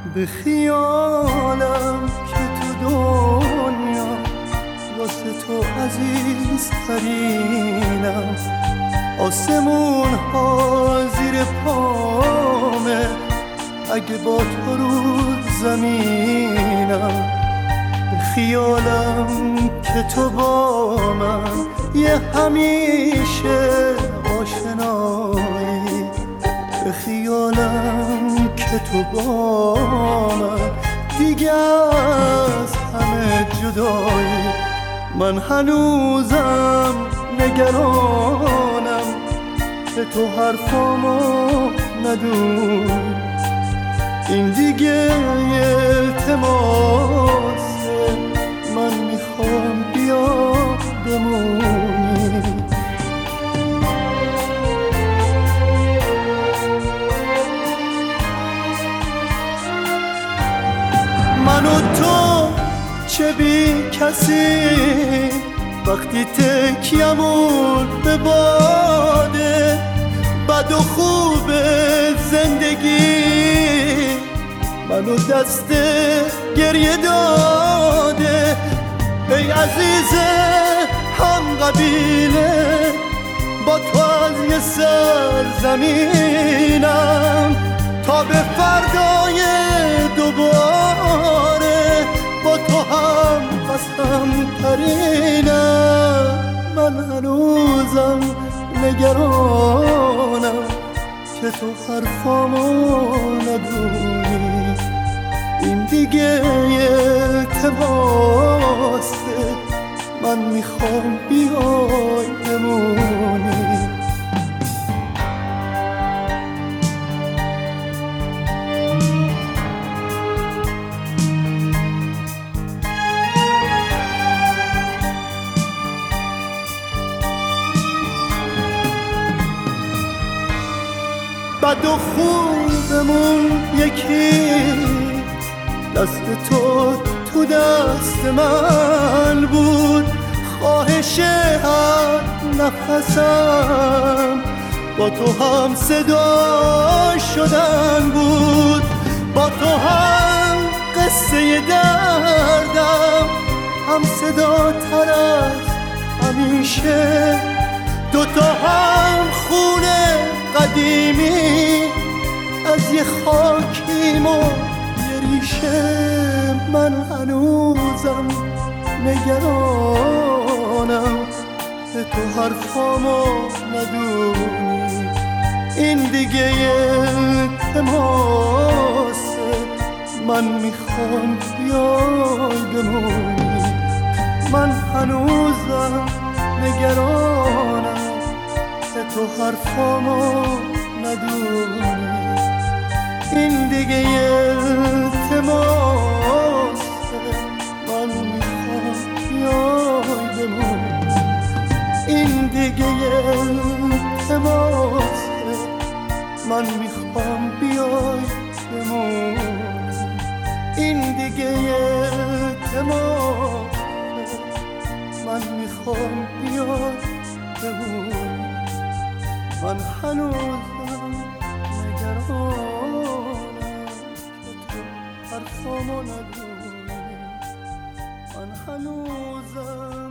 به خیالم که تو دنیا واسه تو عزیزترینم، آسمون ها زیر پامه اگه با تو رو زمینم. به خیالم که تو با من یه همیشه آشنایی، به خیالم که تو با من دیگه از همه جدایی. من هنوزم نگرانم که تو حرفامو ندونی، این دیگه التماسه، من میخوام بیا بمونی. من و تو چه بی کسی وقتی تکیمون به باده، بد و خوب زندگی منو دست گریه داده. ای عزیز هم قبیله با تو از یه سرزمینم تا به فردای دوباره با تو هم قسم ترینم. من هنوزم نگرانم که تو حرفامو ندونی، این دیگه التماسه، من میخوام بیای بمونی. بد و خوبمون یکی، دست تو تو دست من بود، خواهش هر نفسم با تو هم صدا شدن بود، با تو هم قصه دردم هم صدا تر از همیشه، دوتا هم خونه قدیمی از یه خاکیم و یه ریشه. من هنوزم نگرانم که تو حرفامو ندونی، این دیگه التماسه، من میخوام بیای بمونی. من هنوزم نگرانم که تو حرفامو ندونی، این دیگه التماسه، من میخوام بیای بمونی، این دیگه التماسه، من میخوام بیای بمونی، این دیگه التماسه، من میخوام بیای بمونی. من هنوزم نگرانم که تو حرفامو ندونی، من هنوزم